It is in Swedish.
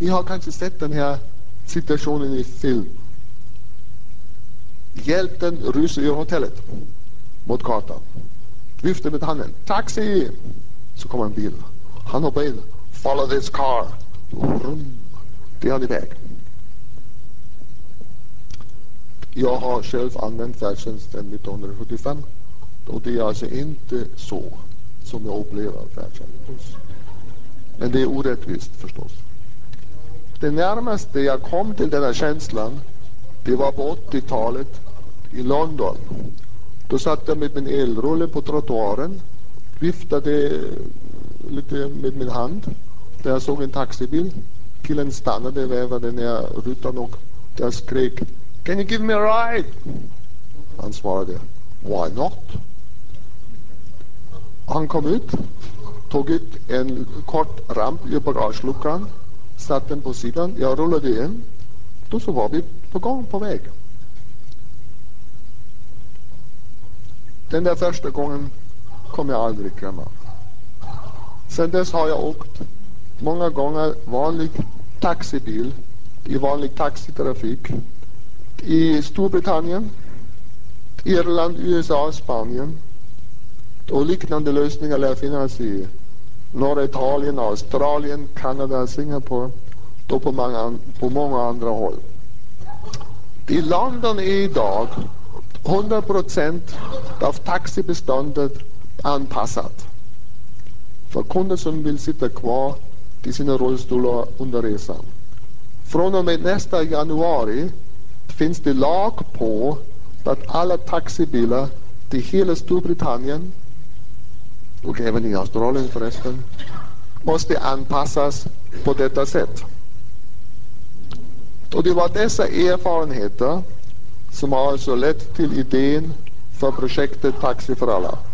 Ni har kanske sett den här situationen i film. Hjälten rusar ur hotellet mot gatan. Viftar med handen. Taxi! Så kommer en bil. Han hoppar in. Follow this car. Det är han iväg. Jag har själv använt färdtjänsten 1975. Och det är alltså inte så som jag upplever färdtjänst. Men det är orättvist förstås. Det närmaste jag kom till den här känslan, det var på 80-talet i London. Då satt jag med min elrulle på trottoaren, viftade lite med min hand. Där jag såg en taxibil. Killen stannade, vävade ner rutan och jag skrek, "Can you give me a ride?" Han svarade, "Why not?" Han kom ut, tog ut en kort ramp i bagageluckan, satte den på sidan, jag rullade in, då så var vi på väg. Den där första gången kommer jag aldrig glömma. Sen dess har jag åkt många gånger vanlig taxibil i vanlig taxitrafik i Storbritannien, Irland, USA, Spanien, och liknande lösningar lär finnas i norra Italien, Australien, Kanada, Singapore och på många andra håll. I London är idag 100% av taxibeståndet anpassat för kunder som vill sitta kvar i sina rullstolar under resan. Från och med nästa januari finns det lag på att alla taxibilar till hela Storbritannien och även i Australien förresten måste anpassas på detta sätt. Och det var dessa erfarenheter som har alltså lett till idén för projektet Taxi för alla.